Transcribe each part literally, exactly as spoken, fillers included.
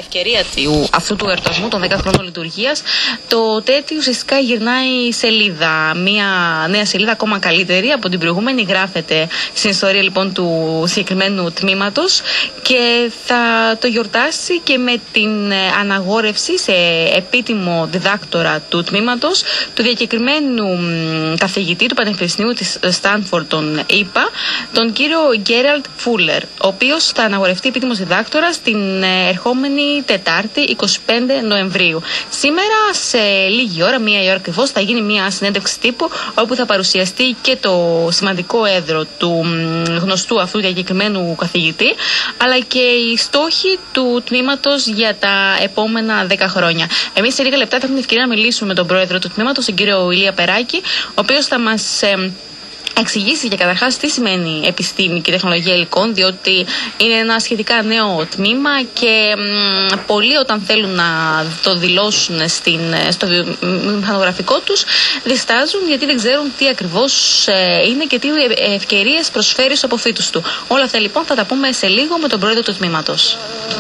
ευκαιρία του, αυτού του εορτασμού των δέκα χρόνων λειτουργίας, το ΤΕΤ ουσιαστικά γυρνάει σελίδα. Μια νέα σελίδα ακόμα καλύτερη από την προηγούμενη γράφεται στην ιστορία λοιπόν του συγκεκριμένου τμήματος και θα το γιορτάσει και με την αναγόρευση σε επίτιμο διδάκτορα του τμήματος, του διακεκριμένου καθηγητή του Πανεπιστημίου της Στάνφορντ, τον ΙΠΑ, τον κύριο Γκέραλτ Φούλερ, ο οποίος θα αναγορευτεί επίτιμος διδάκτορας την ερχόμενη Τετάρτη εικοστή πέμπτη Νοεμβρίου. Σήμερα σε λίγη ώρα, μία η ώρα ακριβώς, θα γίνει μία συνέντευξη τύπου όπου θα παρουσιαστεί και το σημαντικό έδρο του γνωστού αυτού διακεκριμένου καθηγητή, αλλά και οι στόχοι του τμήματος για τα επόμενα δέκα χρόνια. Εμείς σε λίγα λεπτά θα έχουμε ευκαιρία να μιλήσουμε με τον πρόεδρο του τμήματος, τον κύριο Ηλία Περάκη, ο οποίος θα μας ε, εξηγήσει και καταρχάς τι σημαίνει επιστήμη και τεχνολογία υλικών, διότι είναι ένα σχετικά νέο τμήμα και μ, πολλοί όταν θέλουν να το δηλώσουν στην, στο μηχανογραφικό τους διστάζουν, γιατί δεν ξέρουν τι ακριβώς ε, είναι και τι ευκαιρίες προσφέρει στους αποφύτους του. Όλα αυτά λοιπόν θα τα πούμε σε λίγο με τον πρόεδρο του τμήματος.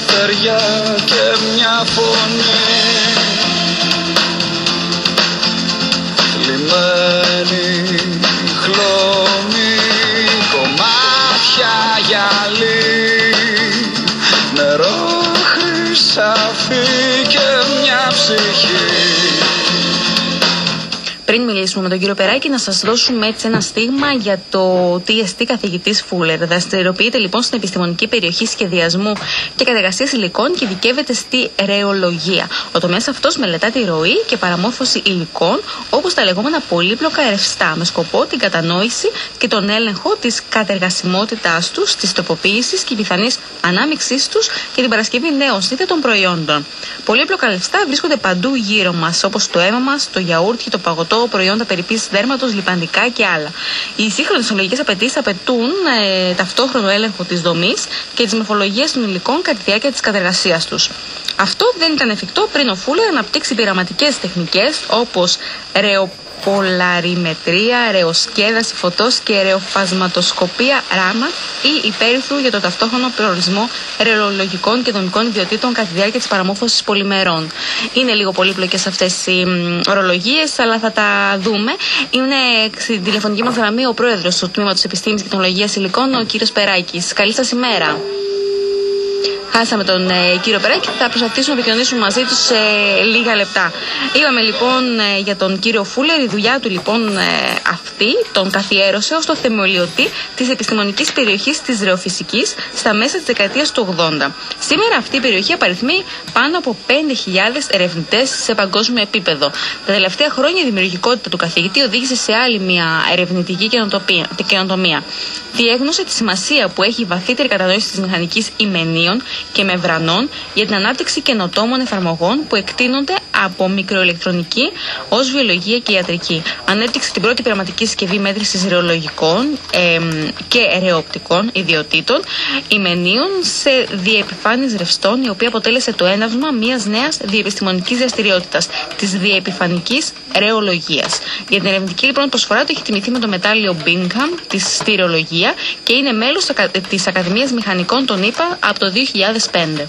Χλώμη, κομμάτια γυαλί, νερό χρυσάφι και μια ψυχή. Πριν μιλήσουμε με τον κύριο Περάκη, να σας δώσουμε έτσι ένα στίγμα για το τι εστί καθηγητής Φούλερ. Δραστηριοποιείται λοιπόν στην επιστημονική περιοχή σχεδιασμού και κατεργασίας υλικών και ειδικεύεται στη ρεολογία. Ο τομέας αυτός μελετά τη ροή και παραμόρφωση υλικών, όπως τα λεγόμενα πολύπλοκα ρευστά, με σκοπό την κατανόηση και τον έλεγχο της κατεργασιμότητάς τους, της τροποποίησης και πιθανής ανάμειξής τους και την παρασκευή νέων σύνθετων προϊόντων. Πολύπλοκα ρευστά βρίσκονται παντού γύρω μας, όπως το αίμα μας, το γιαούρτι, το παγωτό, προϊόντα περιποίησης δέρματος, λιπαντικά και άλλα. Οι σύγχρονες τεχνολογικές απαιτήσεις απαιτούν ε, ταυτόχρονο έλεγχο της δομής και της μορφολογίας των υλικών κατά τη διάρκεια της κατεργασίας τους. Αυτό δεν ήταν εφικτό πριν ο Φούλερ αναπτύξει πειραματικές τεχνικές όπως ρεοπολαριμετρία, ρεοσκέδαση φωτός και ρεοφασματοσκοπία ράμα ή υπέρυθρου για το ταυτόχρονο προορισμό ρεολογικών και δομικών ιδιοτήτων κατά τη διάρκεια της παραμόρφωσης πολυμερών. Είναι λίγο πολύπλοκες αυτές οι ορολογίες, αλλά θα τα δούμε. Είναι στην τηλεφωνική μας γραμμή ο πρόεδρος του Τμήματος Επιστήμης και Τεχνολογίας Υλικών, ο κύριος Περάκης. Καλή σας ημέρα. Χάσαμε τον ε, κύριο Περάκη και θα προσπαθήσουμε να επικοινωνήσουμε μαζί του σε λίγα λεπτά. Είπαμε λοιπόν ε, για τον κύριο Φούλερ, η δουλειά του λοιπόν ε, αυτή τον καθιέρωσε ως το θεμελιωτή της επιστημονικής περιοχής της ρεοφυσικής στα μέσα της δεκαετίας του ογδόντα. Σήμερα αυτή η περιοχή απαριθμεί πάνω από πέντε χιλιάδες ερευνητές σε παγκόσμιο επίπεδο. Τα τελευταία χρόνια η δημιουργικότητα του καθηγητή οδήγησε σε άλλη μια ερευνητική καινοτομία. Διέγνωσε τη σημασία που έχει η βαθύτερη κατανόηση της μηχανικής ημενίων και μεμβρανών για την ανάπτυξη καινοτόμων εφαρμογών που εκτείνονται από μικροηλεκτρονική ως βιολογία και ιατρική. Ανέπτυξε την πρώτη πειραματική συσκευή μέτρησης ρεολογικών ε, και ρεοπτικών ιδιοτήτων ημενίων σε διεπιφάνειες ρευστών, η οποία αποτέλεσε το έναυσμα μιας νέας διεπιστημονικής δραστηριότητας, της διεπιφανικής ρεολογίας. Για την ερευνητική λοιπόν προσφορά του έχει τιμηθεί με το μετάλλιο Bingham της στη ρεολογία και είναι μέλος της Ακαδημίας Μηχανικών των ΗΠΑ από το δύο χιλιάδες πέντε.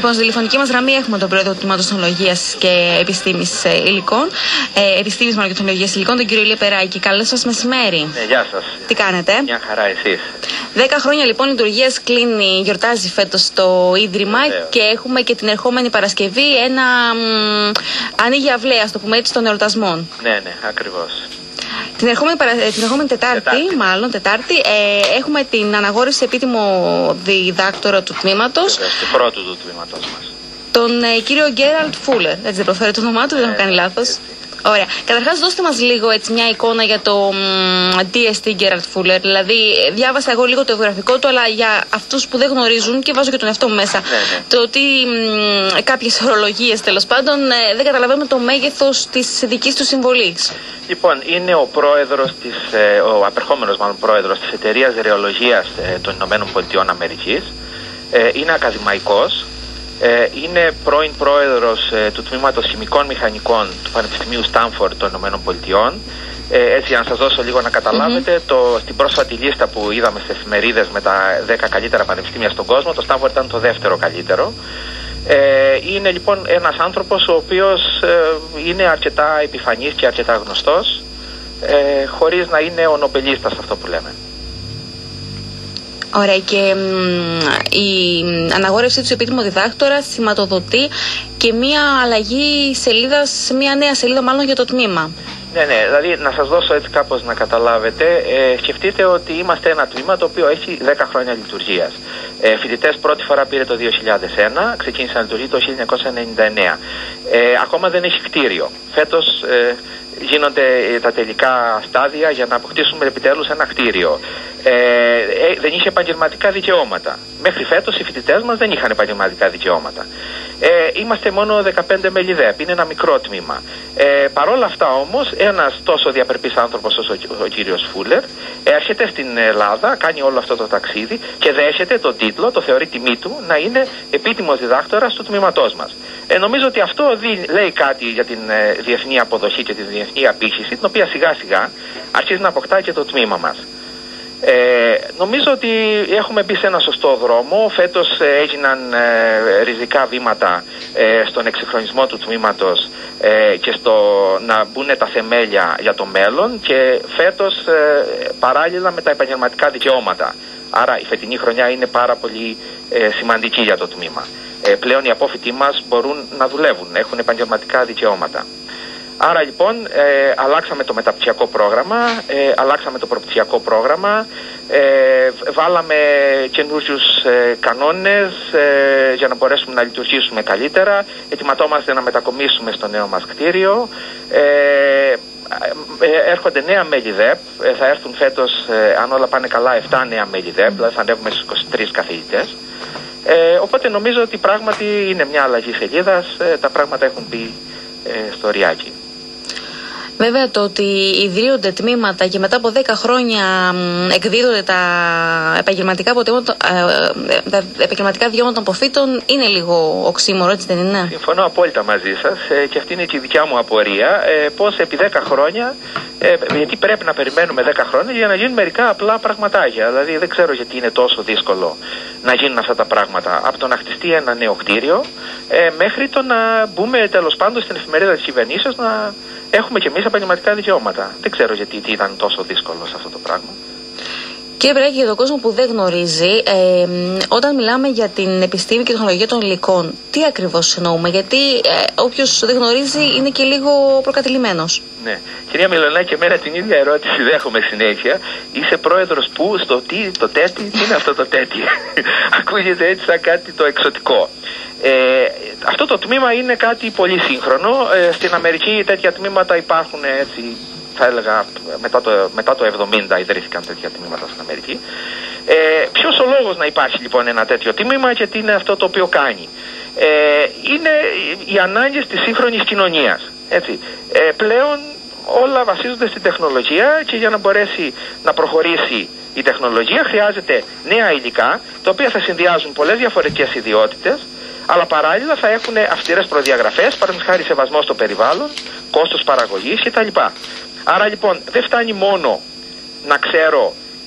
Λοιπόν, στη τηλεφωνική μας γραμμή έχουμε τον πρόεδρο του Τμήματος Τεχνολογίας και Επιστήμης Υλικών, ε, Επιστήμης μάλλον και Τεχνολογίας Υλικών, τον κύριο Ηλία Περάκη. Καλό σας μεσημέρι. Ναι, γεια σας. Τι κάνετε? Μια χαρά, εσείς? Δέκα χρόνια λοιπόν λειτουργίας κλείνει, γιορτάζει φέτος το Ίδρυμα. Βεβαίως. Και έχουμε και την ερχόμενη Παρασκευή ένα μ, ανοίγει αυλαία, ας το πούμε έτσι, των εορτασμών. Ναι, ναι, ακριβώς. Την ερχόμενη, παρα... την ερχόμενη Τετάρτη, Τετάρτη, μάλλον Τετάρτη, ε, έχουμε την αναγόρευση επίτιμο διδάκτορα του τμήματος. Του πρώτου του τμήματος μας. Τον ε, κύριο Γκέραλτ Φούλερ. Έτσι δεν προφέρω το όνομά του, δεν έχω κάνει λάθος. Έτσι. Ωραία. Καταρχάς, δώστε μας λίγο έτσι, μια εικόνα για το ντι ες τι Γκέραλτ Φούλερ. Δηλαδή, διάβασα εγώ λίγο το βιογραφικό του, αλλά για αυτούς που δεν γνωρίζουν, και βάζω και τον εαυτό μου μέσα, ναι, ναι. το ότι κάποιες ορολογίες τέλος πάντων ε, δεν καταλαβαίνουμε το μέγεθος της δικής του συμβολής. Λοιπόν, είναι ο πρόεδρος της, ε, ο απερχόμενος μάλλον πρόεδρος της εταιρείας ρεολογίας ε, των Ηνωμένων Πολιτειών Αμερικής. Ε, είναι ακαδημαϊκός. Ε, είναι πρώην πρόεδρος ε, του Τμήματος Χημικών Μηχανικών του Πανεπιστημίου Στάνφορντ των Ηνωμένων Πολιτειών. Ε, έτσι, για να σας δώσω λίγο να καταλάβετε, mm-hmm. το, στην πρόσφατη λίστα που είδαμε στις εφημερίδες με τα δέκα καλύτερα πανεπιστήμια στον κόσμο, το Στάνφορντ ήταν το δεύτερο καλύτερο. Ε, είναι λοιπόν ένας άνθρωπος ο οποίος ε, είναι αρκετά επιφανής και αρκετά γνωστός, ε, χωρίς να είναι ο νομπελίστας, αυτό που λέμε. Ωραία, και μ, η αναγόρευσή του επίτιμο διδάκτορα σηματοδοτεί και μία αλλαγή σελίδας, μία νέα σελίδα μάλλον για το τμήμα. Ναι, ναι, δηλαδή να σας δώσω έτσι κάπως να καταλάβετε, ε, σκεφτείτε ότι είμαστε ένα τμήμα το οποίο έχει δέκα χρόνια λειτουργίας. Ε, φοιτητές πρώτη φορά πήρε το δύο χιλιάδες ένα, ξεκίνησε να λειτουργεί το χίλια εννιακόσια ενενήντα εννέα. Ε, ακόμα δεν έχει κτίριο. Φέτος ε, γίνονται τα τελικά στάδια για να αποκτήσουμε επιτέλους ένα κτίριο. Ε, ε, δεν είχε επαγγελματικά δικαιώματα. Μέχρι φέτος οι φοιτητές μας δεν είχαν επαγγελματικά δικαιώματα. Ε, είμαστε μόνο δεκαπέντε μέλη ΔΕΠ, είναι ένα μικρό τμήμα. Ε, Παρ' όλα αυτά όμως, ένας τόσο διαπερπής άνθρωπος όσο ο, ο κύριος Φούλερ έρχεται στην Ελλάδα, κάνει όλο αυτό το ταξίδι και δέχεται τον τίτλο, το θεωρεί τιμή του, να είναι επίτιμος διδάκτορας του τμήματός μας. Ε, νομίζω ότι αυτό δι, λέει κάτι για την ε, διεθνή αποδοχή και τη διεθνή απήχηση, την οποία σιγά σιγά αρχίζει να αποκτά και το τμήμα μας. Ε, νομίζω ότι έχουμε μπει σε ένα σωστό δρόμο. Φέτος ε, έγιναν ε, ριζικά βήματα ε, στον εξυγχρονισμό του τμήματος ε, και στο να μπουν τα θεμέλια για το μέλλον, και φέτος ε, παράλληλα με τα επαγγελματικά δικαιώματα. Άρα η φετινή χρονιά είναι πάρα πολύ ε, σημαντική για το τμήμα. Ε, πλέον οι απόφοιτοι μας μπορούν να δουλεύουν, έχουν επαγγελματικά δικαιώματα. Άρα λοιπόν ε, αλλάξαμε το μεταπτυχιακό πρόγραμμα, ε, αλλάξαμε το προπτυχιακό πρόγραμμα, ε, βάλαμε καινούριους ε, κανόνες ε, για να μπορέσουμε να λειτουργήσουμε καλύτερα, ετοιματόμαστε να μετακομίσουμε στο νέο μας κτίριο, ε, ε, έρχονται νέα μέλη ΔΕΠ, ε, θα έρθουν φέτος, ε, αν όλα πάνε καλά, επτά νέα μέλη ΔΕΠ, δηλαδή θα ανέβουμε στους είκοσι τρεις καθηγητές. Ε, οπότε νομίζω ότι πράγματι είναι μια αλλαγή σελίδας, ε, τα πράγματα έχουν μπει ε, στο ριάκι. Βέβαια, το ότι ιδρύονται τμήματα και μετά από δέκα χρόνια εκδίδονται τα επαγγελματικά, τα επαγγελματικά βιώματα των αποφύτων είναι λίγο οξύμορο, έτσι δεν είναι? Συμφωνώ απόλυτα μαζί σας και αυτή είναι και η δικιά μου απορία. Πώς επί δέκα χρόνια, γιατί πρέπει να περιμένουμε δέκα χρόνια για να γίνουν μερικά απλά πραγματάκια. Δηλαδή δεν ξέρω γιατί είναι τόσο δύσκολο να γίνουν αυτά τα πράγματα. Από το να χτιστεί ένα νέο κτίριο μέχρι το να μπούμε τέλος πάντων στην εφημερίδα της κυβερνήσεως να έχουμε και εμείς επαγγελματικά δικαιώματα. Δεν ξέρω γιατί ήταν τόσο δύσκολο σε αυτό το πράγμα. Κύριε Περάκη, για τον κόσμο που δεν γνωρίζει, ε, όταν μιλάμε για την επιστήμη και τεχνολογία των υλικών, τι ακριβώς εννοούμε? Γιατί ε, όποιος δεν γνωρίζει είναι και λίγο προκατηλημένος. Ναι. Κυρία Μιλωνάκη, και εμένα την ίδια ερώτηση δέχομαι συνέχεια. Είσαι πρόεδρος που, στο τι, το τέτοι, τι είναι αυτό το τέτοι? Ακούγεται έτσι σαν κάτι το εξωτικό. Ε, αυτό το τμήμα είναι κάτι πολύ σύγχρονο. Ε, στην Αμερική τέτοια τμήματα υπάρχουν, έτσι θα έλεγα, μετά το, μετά το εβδομήντα ιδρύθηκαν τέτοια τμήματα στην Αμερική. Ε, ποιος ο λόγος να υπάρχει λοιπόν ένα τέτοιο τμήμα και τι είναι αυτό το οποίο κάνει? Ε, είναι οι ανάγκες της σύγχρονης κοινωνίας. Έτσι. Ε, πλέον όλα βασίζονται στην τεχνολογία και για να μπορέσει να προχωρήσει η τεχνολογία χρειάζεται νέα υλικά, τα οποία θα συνδυάζουν πολλές διαφορετικές ιδιότητες, αλλά παράλληλα θα έχουν αυστηρές προδιαγραφές, παραδείγματος χάρη σεβασμό στο περιβάλλον, κόστος παραγωγής κτλ. Άρα λοιπόν δεν φτάνει μόνο να ξέρω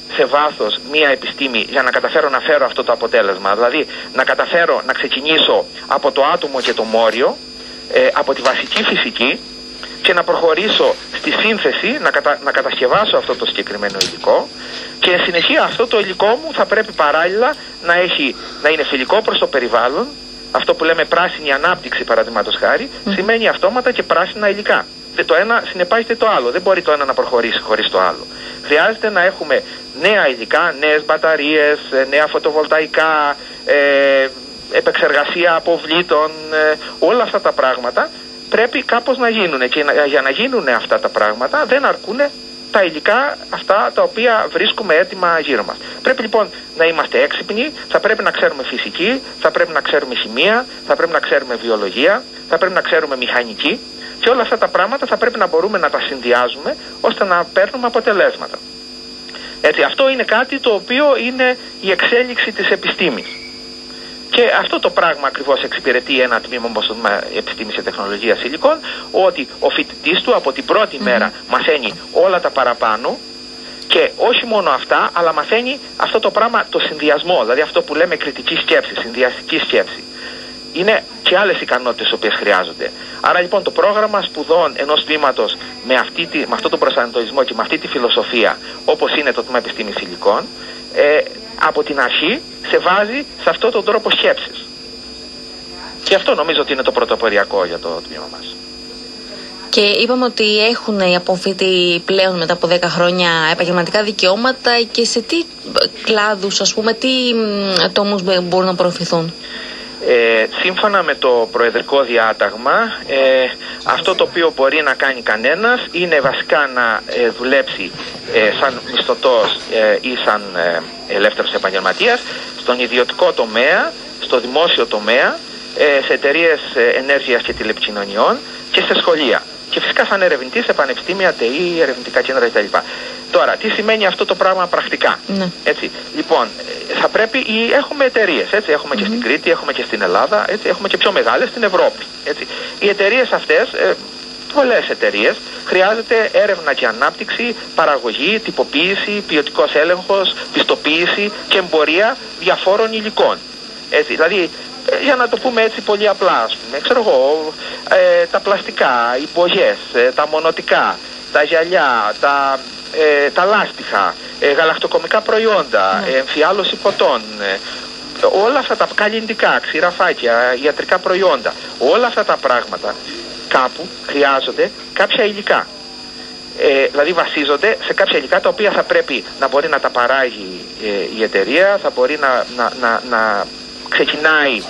σε βάθος μία επιστήμη για να καταφέρω να φέρω αυτό το αποτέλεσμα. Δηλαδή να καταφέρω να ξεκινήσω από το άτομο και το μόριο, ε, από τη βασική φυσική, και να προχωρήσω στη σύνθεση, να, κατα, να κατασκευάσω αυτό το συγκεκριμένο υλικό, και εν συνεχεία αυτό το υλικό μου θα πρέπει παράλληλα να, έχει, να είναι φιλικό προς το περιβάλλον. Αυτό που λέμε πράσινη ανάπτυξη, παραδείγματος χάρη, mm. σημαίνει αυτόματα και πράσινα υλικά. Το ένα συνεπάγεται το άλλο. Δεν μπορεί το ένα να προχωρήσει χωρίς το άλλο. Χρειάζεται να έχουμε νέα υλικά, νέες μπαταρίες, νέα φωτοβολταϊκά, ε, επεξεργασία αποβλήτων, ε, όλα αυτά τα πράγματα πρέπει κάπως να γίνουν. Και για να γίνουν αυτά τα πράγματα δεν αρκούν τα υλικά αυτά τα οποία βρίσκουμε έτοιμα γύρω μας. Πρέπει λοιπόν να είμαστε έξυπνοι, θα πρέπει να ξέρουμε φυσική, θα πρέπει να ξέρουμε χημεία, θα πρέπει να ξέρουμε βιολογία, θα πρέπει να ξέρουμε μηχανική, και όλα αυτά τα πράγματα θα πρέπει να μπορούμε να τα συνδυάζουμε ώστε να παίρνουμε αποτελέσματα. Έτσι, αυτό είναι κάτι το οποίο είναι η εξέλιξη της επιστήμης. Και αυτό το πράγμα ακριβώς εξυπηρετεί ένα τμήμα όπως το τμήμα επιστήμης και τεχνολογίας υλικών, ότι ο φοιτητής του από την πρώτη mm-hmm. μέρα μαθαίνει όλα τα παραπάνω, και όχι μόνο αυτά, αλλά μαθαίνει αυτό το πράγμα, το συνδυασμό, δηλαδή αυτό που λέμε κριτική σκέψη, συνδυαστική σκέψη. Είναι και άλλες ικανότητες οι οποίες χρειάζονται. Άρα λοιπόν το πρόγραμμα σπουδών ενός τμήματος με, αυτή τη, με αυτό τον προσανατολισμό και με αυτή τη φιλοσοφία, όπως είναι το τμήμα επιστήμης υλικών, ε, από την αρχή σε βάζει σε αυτόν τον τρόπο σκέψης. Και αυτό νομίζω ότι είναι το πρωτοποριακό για το τμήμα μας. Και είπαμε ότι έχουν οι απόφοιτοι πλέον μετά από δέκα χρόνια επαγγελματικά δικαιώματα, και σε τι κλάδους, ας πούμε, τι τόμους μπορούν να προωθηθούν? Ε, σύμφωνα με το προεδρικό διάταγμα, ε, αυτό το οποίο μπορεί να κάνει κανένας είναι βασικά να ε, δουλέψει ε, σαν μισθωτός ε, ή σαν ε, ελεύθερος επαγγελματίας στον ιδιωτικό τομέα, στο δημόσιο τομέα, ε, σε εταιρείες ενέργειας και τηλεπικοινωνιών και σε σχολεία. Και φυσικά σαν ερευνητής σε πανεπιστήμια, ΤΕΗ, ερευνητικά κέντρα κτλ. Τώρα, τι σημαίνει αυτό το πράγμα πρακτικά? Ναι. Έτσι, λοιπόν, θα πρέπει, έχουμε εταιρείες, έτσι, έχουμε mm-hmm. και στην Κρήτη, έχουμε και στην Ελλάδα, έτσι, έχουμε και πιο μεγάλες στην Ευρώπη. Έτσι. Οι εταιρείες αυτές, ε, πολλές εταιρείες, χρειάζεται έρευνα και ανάπτυξη, παραγωγή, τυποποίηση, ποιοτικός έλεγχος, πιστοποίηση και εμπορία διαφόρων υλικών. Έτσι, δηλαδή, για να το πούμε έτσι πολύ απλά, ας πούμε, ξέρω εγώ, ε, τα πλαστικά, οι μπογιές, ε, τα μονοτικά, τα γυαλιά, τα, ε, τα λάστιχα, ε, γαλακτοκομικά προϊόντα, ε, εμφιάλωση ποτών, ε, όλα αυτά τα καλλιντικά, ξηραφάκια, ιατρικά προϊόντα, όλα αυτά τα πράγματα κάπου χρειάζονται κάποια υλικά. Ε, δηλαδή βασίζονται σε κάποια υλικά τα οποία θα πρέπει να μπορεί να τα παράγει ε, η εταιρεία, θα μπορεί να, να, να, να ξεκινάει,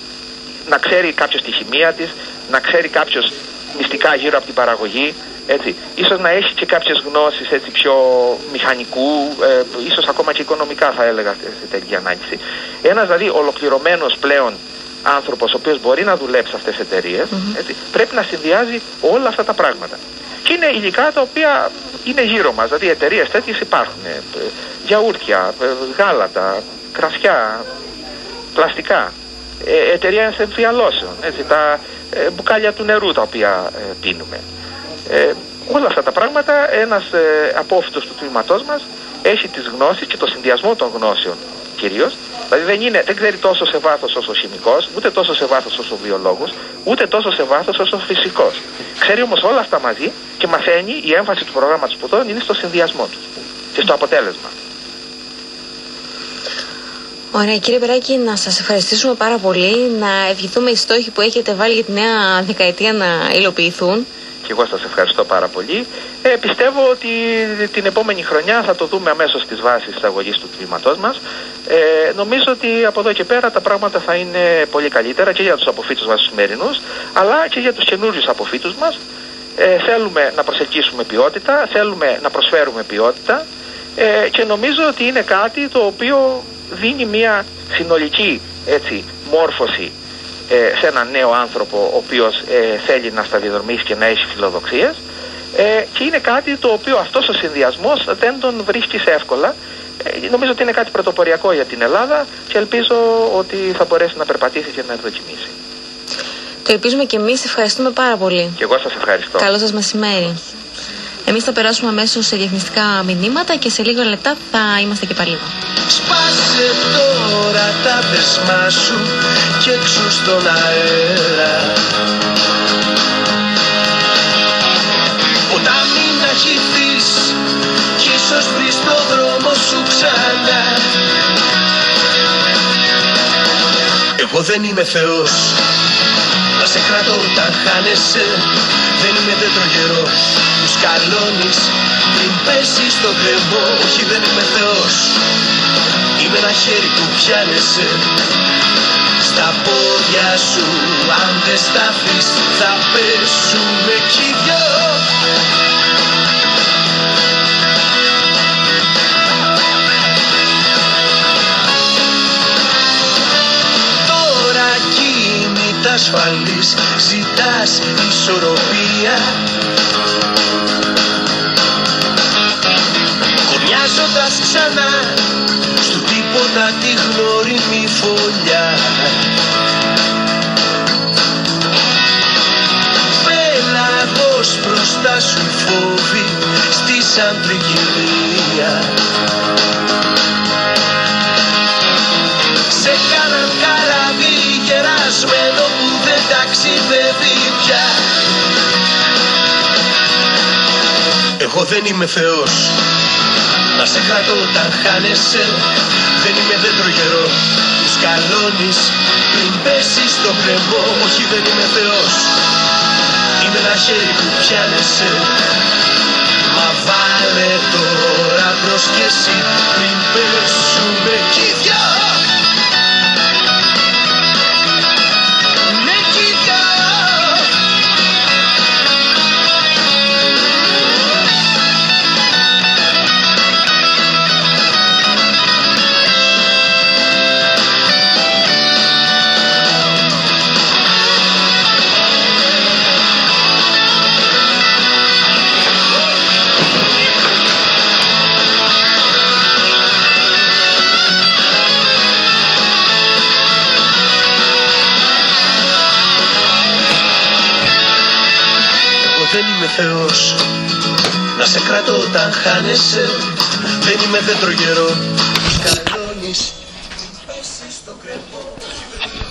να ξέρει κάποιος τη χημεία της, να ξέρει κάποιος μυστικά γύρω από την παραγωγή, έτσι. Ίσως να έχει και κάποιες γνώσεις έτσι, πιο μηχανικού, ε, ίσως ακόμα και οικονομικά θα έλεγα σε τελική ανάγκη. Ένας δηλαδή ολοκληρωμένος πλέον άνθρωπος ο οποίος μπορεί να δουλέψει σε αυτές τις εταιρείες, mm-hmm. έτσι, πρέπει να συνδυάζει όλα αυτά τα πράγματα. Και είναι υλικά τα οποία είναι γύρω μας, δηλαδή εταιρείες τέτοιες υπάρχουν, ε, γιαούρτια, ε, γάλατα, κρασιά, πλαστικά, ε, εταιρείες εμφιαλώσεων, έτσι, τα ε, μπουκάλια του νερού τα οποία ε, πίνουμε. Ε, όλα αυτά τα πράγματα ένας ε, απόφοιτος του τμήματός μας έχει τις γνώσεις και το συνδυασμό των γνώσεων κυρίως. Δηλαδή δεν, είναι, δεν ξέρει τόσο σε βάθος όσο ο χημικός, ούτε τόσο σε βάθος όσο ο βιολόγος, ούτε τόσο σε βάθος όσο ο φυσικός. Ξέρει όμως όλα αυτά μαζί και μαθαίνει, η έμφαση του προγράμματος σπουδών είναι στο συνδυασμό του και στο αποτέλεσμα. Ωραία, κύριε Περάκη, να σας ευχαριστήσουμε πάρα πολύ, να ευχηθούμε οι στόχοι που έχετε βάλει για τη νέα δεκαετία να υλοποιηθούν. Και εγώ σας ευχαριστώ πάρα πολύ. Ε, πιστεύω ότι την επόμενη χρονιά θα το δούμε αμέσως στις βάσεις της αγωγής του τμήματός μας. Ε, νομίζω ότι από εδώ και πέρα τα πράγματα θα είναι πολύ καλύτερα και για τους αποφύτους μας τους σημερινούς, αλλά και για τους καινούριους αποφύτους μας. Ε, θέλουμε να προσελκύσουμε ποιότητα, θέλουμε να προσφέρουμε ποιότητα ε, και νομίζω ότι είναι κάτι το οποίο δίνει μια συνολική έτσι, μόρφωση ε, σε έναν νέο άνθρωπο ο οποίος ε, θέλει να σταδιοδρομήσει και να έχει φιλοδοξίες ε, και είναι κάτι το οποίο αυτός ο συνδυασμός δεν τον βρίσκεις εύκολα. Ε, νομίζω ότι είναι κάτι πρωτοποριακό για την Ελλάδα και ελπίζω ότι θα μπορέσει να περπατήσει και να ευδοκιμήσει. Το ελπίζουμε και εμείς. Ευχαριστούμε πάρα πολύ. Και εγώ σας ευχαριστώ. Καλό σας μεσημέρι. Εμείς θα περάσουμε αμέσως σε διαφημιστικά μηνύματα και σε λίγα λεπτά θα είμαστε και πάλι εδώ. Σπάσε τώρα τα δεσμά σου και έξω στον αέρα. Ποτάμι να χυθείς κι ίσως βρεις το δρόμο σου ξανά. Εγώ δεν είμαι Θεός να σε κρατώ όταν χάνεσαι. Δεν είμαι δέντρο γερός που σκαλώνεις πριν πέσεις στο κρεμό. Όχι, δεν είμαι Θεός, είμαι ένα χέρι που πιάνεσαι. Στα πόδια σου αν δεν σταθείς θα πέσουμε κι οι δυο. Τώρα κινητά ασφαλής ζητάς ισορροπία. Κομιάζοντας ξανά στο τίποτα τη γνώριμη φωλιά. Πέλαγος μπροστά σου φόβοι στήσαν τρικυμία. Σε κάναν καράβι γερασμένο που δεν ταξιδεύει πια. Εγώ δεν είμαι Θεός να σε κρατώ όταν χάνεσαι. Δεν είμαι δέντρο γερό που σκαλώνεις πριν πέσεις στο κρεμό. Όχι, δεν είμαι Θεός, είμαι ένα χέρι που πιάνεσαι. Μα βάλε τώρα μπρος κι εσύ πριν πέσουμε κι οι δυο. Δεν είμαι Θεός να σε κρατώ όταν χάνεσαι. Δεν είμαι δέντρο γερό που σκαλώνεις